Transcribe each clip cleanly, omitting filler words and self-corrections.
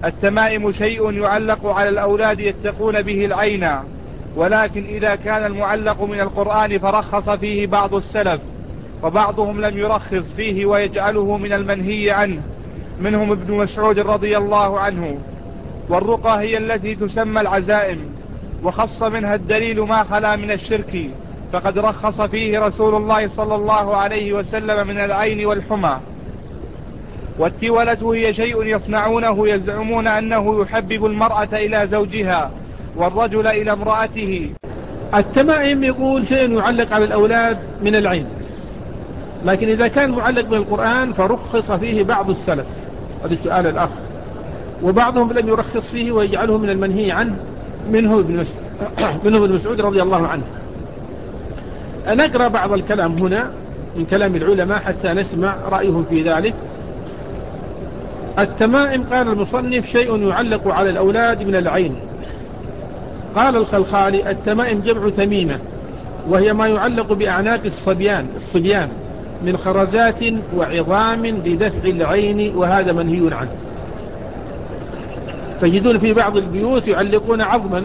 التمائم شيء يعلق على الأولاد يتقون به العين، ولكن إذا كان المعلق من القرآن فرخص فيه بعض السلف، وبعضهم لم يرخص فيه ويجعله من المنهي عنه، منهم ابن مسعود رضي الله عنه. والرقى هي التي تسمى العزائم، وخص منها الدليل ما خلا من الشرك، فقد رخص فيه رسول الله صلى الله عليه وسلم من العين والحمى. والتولة هي شيء يصنعونه يزعمون أنه يحبب المرأة إلى زوجها والرجل إلى امرأته. التمائم يقول شيء يعلق على الأولاد من العين، لكن إذا كان معلق بالقرآن فرخص فيه بعض السلف، هذا السؤال الأخ، وبعضهم لم يرخص فيه ويجعله من المنهي عنه، منه ابن مسعود رضي الله عنه. نقرأ بعض الكلام هنا من كلام العلماء حتى نسمع رأيهم في ذلك. التمائم قال المصنف شيء يعلق على الأولاد من العين. قال الخلخالي التمائم جمع تميمة، وهي ما يعلق بأعناق الصبيان من خرزات وعظام لدفع العين، وهذا منهي عنه. تجدون في بعض البيوت يعلقون عظما،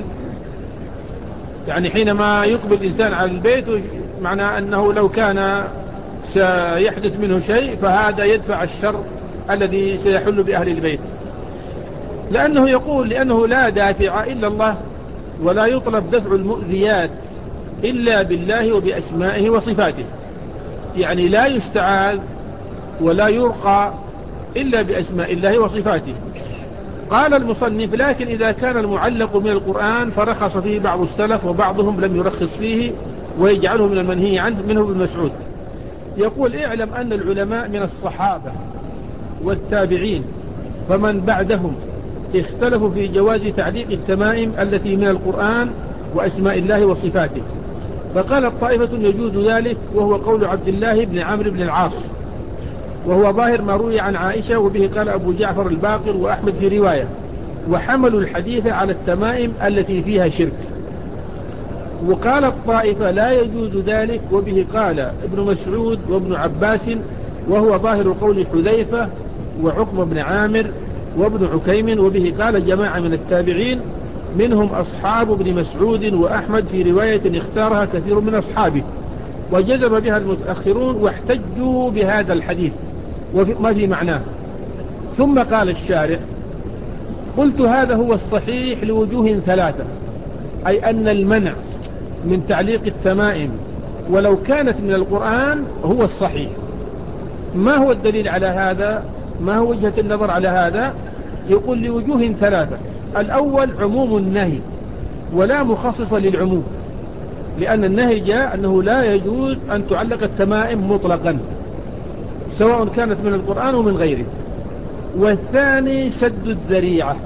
يعني حينما يقبل الإنسان على البيت معنى أنه لو كان سيحدث منه شيء فهذا يدفع الشر الذي سيحل بأهل البيت، لأنه يقول لأنه لا دافع إلا الله، ولا يطلب دفع المؤذيات إلا بالله وبأسمائه وصفاته، يعني لا يستعاذ ولا يرقى إلا بأسماء الله وصفاته. قال المصنف لكن إذا كان المعلق من القرآن فرخص فيه بعض السلف، وبعضهم لم يرخص فيه ويجعله من المنهي عنه، منه ابن مسعود. يقول اعلم أن العلماء من الصحابة والتابعين فمن بعدهم اختلفوا في جواز تعليق التمائم التي من القرآن وأسماء الله وصفاته. فقالت طائفة يجوز ذلك، وهو قول عبد الله بن عمرو بن العاص، وهو ظاهر ما روي عن عائشة، وبه قال أبو جعفر الباقر وأحمد في رواية، وحملوا الحديث على التمائم التي فيها شرك. وقالت طائفة لا يجوز ذلك، وبه قال ابن مسعود وابن عباس، وهو ظاهر قول حذيفة وعقبة بن عامر وابن عكيم، وبه قال جماعة من التابعين منهم أصحاب ابن مسعود وأحمد في رواية اختارها كثير من أصحابه، وجزم بها المتأخرون واحتجوا بهذا الحديث وما في معناه. ثم قال الشارع قلت هذا هو الصحيح لوجوه ثلاثة، أي أن المنع من تعليق التمائم ولو كانت من القرآن هو الصحيح. ما هو الدليل على هذا؟ ما هو وجهة النظر على هذا؟ يقول لوجوه ثلاثة. الأول عموم النهي ولا مخصص للعموم، لأن النهي جاء أنه لا يجوز أن تعلق التمائم مطلقا سواء كانت من القرآن ومن غيره. والثاني سد الذريعة،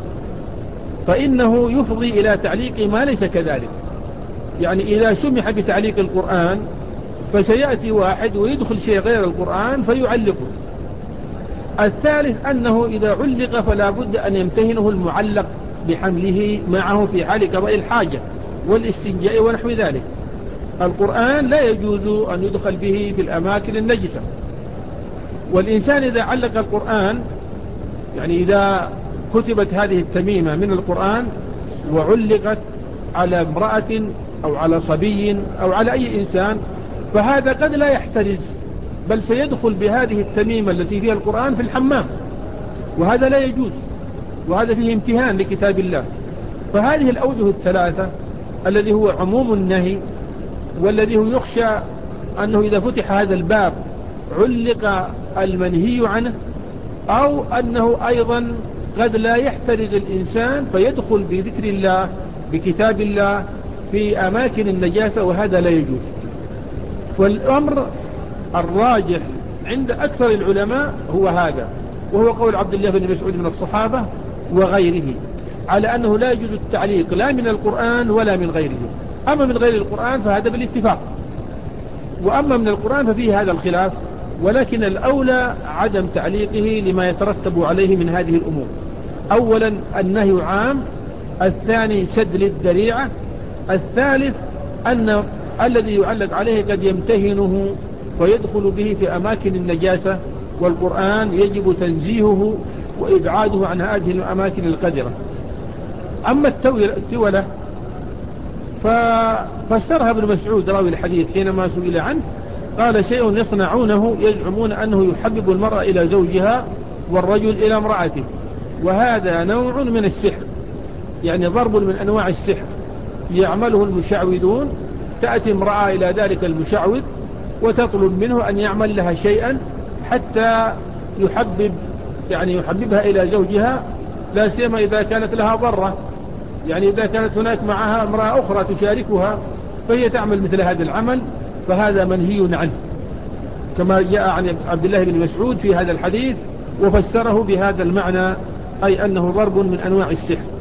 فإنه يفضي إلى تعليق ما ليس كذلك، يعني إذا سمح بتعليق القرآن فسيأتي واحد ويدخل شيء غير القرآن فيعلقه. الثالث أنه إذا علق فلا بد أن يمتهنه المعلق بحمله معه في حال قضاء الحاجة والاستنجاء ونحو ذلك. القرآن لا يجوز أن يدخل به في الأماكن النجسة، والإنسان إذا علق القرآن، يعني إذا كتبت هذه التميمة من القرآن وعلقت على امرأة أو على صبي أو على أي إنسان، فهذا قد لا يحترز، بل سيدخل بهذه التميمة التي فيها القرآن في الحمام، وهذا لا يجوز، وهذا فيه امتهان لكتاب الله. فهذه الأوجه الثلاثة، الذي هو عموم النهي، والذي هو يخشى أنه إذا فتح هذا الباب علق المنهي عنه، أو أنه أيضا قد لا يحترز الإنسان فيدخل بذكر الله بكتاب الله في أماكن النجاسة، وهذا لا يجوز. والأمر الراجح عند أكثر العلماء هو هذا، وهو قول عبد الله بن مسعود من الصحابة وغيره، على أنه لا يجوز التعليق لا من القرآن ولا من غيره. أما من غير القرآن فهذا بالاتفاق، وأما من القرآن ففيه هذا الخلاف، ولكن الأولى عدم تعليقه لما يترتب عليه من هذه الأمور. أولا النهي عام، الثاني سد للذريعة، الثالث أن الذي يعلق عليه قد يمتهنه ويدخل به في أماكن النجاسة والقرآن يجب تنزيهه وإبعاده عن هذه الأماكن القذرة. أما التولة ففسرها ابن مسعود راوي الحديث حينما سئل عنه قال شيء يصنعونه يزعمون أنه يحبب المرأة إلى زوجها والرجل إلى امرأته، وهذا نوع من السحر، يعني ضرب من أنواع السحر يعمله المشعوذون. تأتي امرأة إلى ذلك المشعوذ وتطلب منه أن يعمل لها شيئا حتى يحببها إلى زوجها، لا سيما إذا كانت لها ضرة، يعني إذا كانت هناك معها امرأة أخرى تشاركها فهي تعمل مثل هذا العمل، فهذا منهي عنه كما جاء عن عبد الله بن مسعود في هذا الحديث، وفسره بهذا المعنى أي أنه ضرب من أنواع السحر.